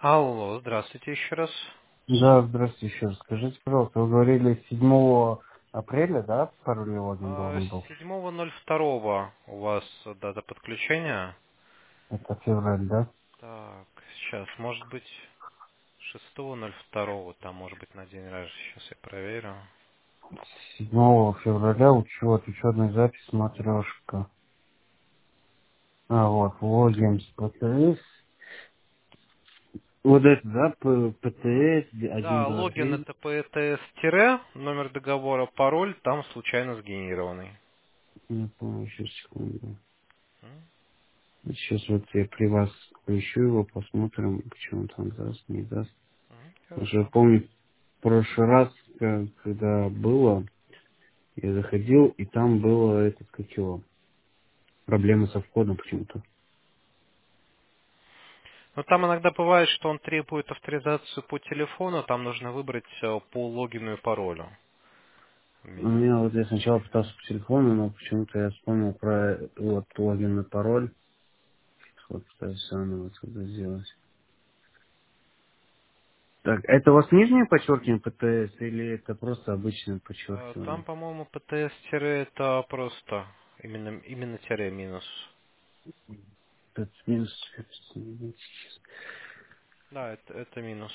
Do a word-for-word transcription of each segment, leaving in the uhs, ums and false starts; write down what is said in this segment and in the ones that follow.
Алло, здравствуйте еще раз. Да, здравствуйте еще раз. Скажите, пожалуйста, вы говорили седьмого апреля, да, пароль логин А, должен был? седьмого ноль второго у вас дата подключения. Это февраль, да? Так, сейчас, может быть, шестого ноль второго, там, может быть, на день раньше. Сейчас я проверю. седьмого февраля учет, учетная запись, матрешка. А, вот, логин с ПТС. Вот это, да, П- Мгм. ПТС один, Да, два, логин три. это ПТС- номер договора, пароль там случайно сгенерированный. Не помню, сейчас, секунду. М, Сейчас вот я при вас поищу его, посмотрим, почему он там даст, не даст. м, Потому что я Хорошо. помню, в прошлый раз, к- когда было, я заходил, и там было этот, как его, проблемы со входом почему-то. Но там иногда бывает, что он требует авторизацию по телефону, там нужно выбрать э, по логину и паролю в У меню. меня вот я сначала пытался по телефону, но почему-то я вспомнил про вот логин и пароль. Вот пытаюсь заново это сделать. Так, это у вас нижнее подчеркивание ПТС или это просто обычное Э, Там, подчеркивание? по-моему, ПТС это просто именно, именно тире минус. Это минус Да, это, это минус.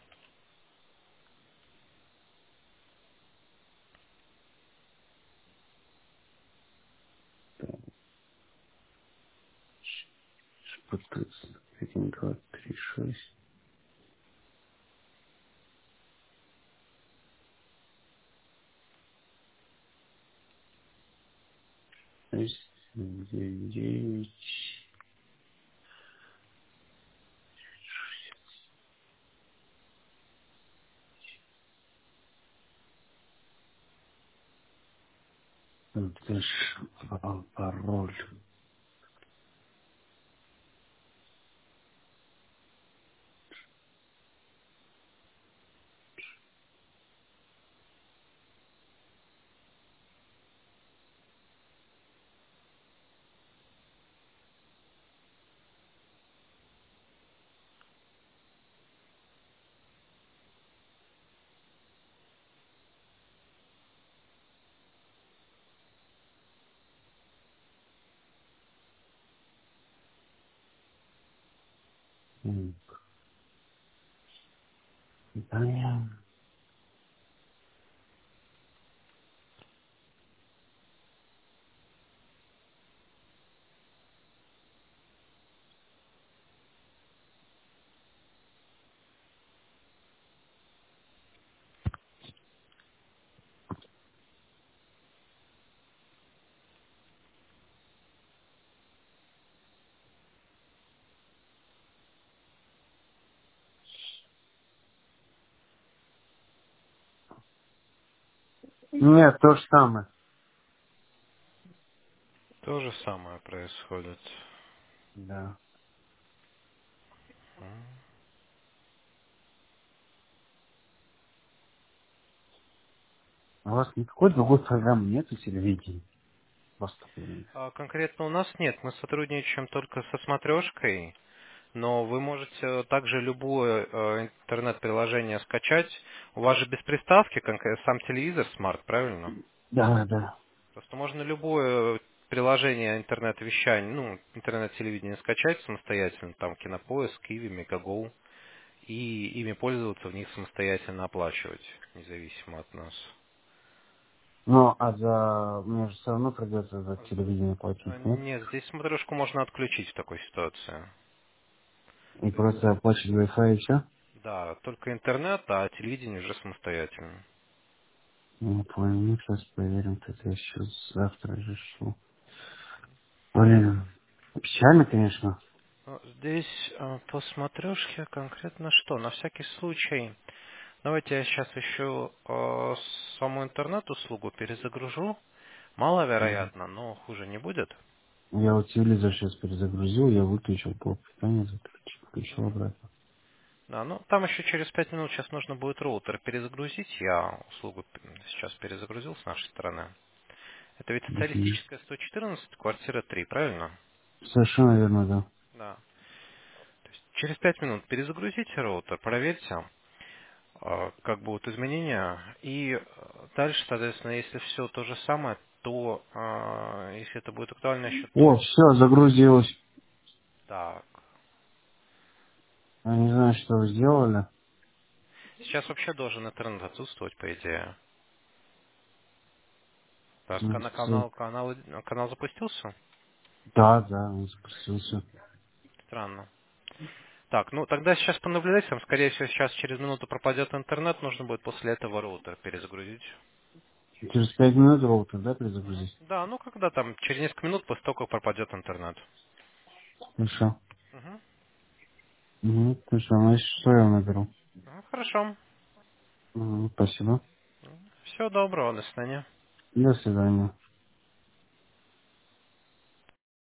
ПТС. Один, два, три, шесть. Шесть, девять, девять. Вот дальше. А, пароль. М, Таня. Нет, то же самое. То же самое происходит. Да. М. У вас никакой другой программы нет у телевидения? Просто. м, А конкретно у нас нет. Мы сотрудничаем только со смотрешкой, но вы можете также любое э, интернет-приложение скачать. У вас же без приставки конкре- сам телевизор смарт, правильно? Да, да. Просто можно любое приложение интернет-вещания, ну, интернет-телевидения скачать самостоятельно, там Кинопоиск, Киви, Мегаго, и ими пользоваться, в них самостоятельно оплачивать, независимо от нас. Ну, а за... Мне же все равно придется за телевидение А, платить, нет? Нет, здесь смотрешку можно отключить в такой ситуации. И То есть, просто оплачивать Wi-Fi и все? да, только интернет, а телевидение уже самостоятельно. Не понял, ну сейчас проверим, это я сейчас завтра решу. Блин, печально, конечно. Ну, здесь э, по смотрешке конкретно что? На всякий случай, давайте я сейчас еще э, саму интернет-услугу перезагружу. Мгм. Маловероятно, но хуже не будет. Я вот телевизор сейчас перезагрузил, я выключил блок питания, заключил, включил Мгм. обратно. Да, ну там еще через пять минут сейчас нужно будет роутер перезагрузить. Я услугу п- сейчас перезагрузил с нашей стороны. Это ведь Мгм. социалистическая сто четырнадцать, квартира три, правильно? Совершенно верно, да. Да. Через пять минут перезагрузите роутер, проверьте, э, как будут изменения. И э, дальше, соответственно, если все то же самое, то э, если это будет актуально еще, О, то все, загрузилось. так. Я не знаю, что вы сделали. Сейчас вообще должен интернет отсутствовать, по идее. Так, Ну, на всё. канал, канал, канал запустился? Да, да, он запустился. Странно. Так, ну тогда сейчас понаблюдайте, там, скорее всего, сейчас через минуту пропадет интернет, нужно будет после этого роутер перезагрузить. Через пять минут роутер, да, перезагрузить? Да, ну когда там, через несколько минут после того, как пропадет интернет. Хорошо. Угу. Угу, хорошо, значит, что я наберу? Ну, хорошо. Угу, спасибо. Всего доброго, до свидания. До свидания.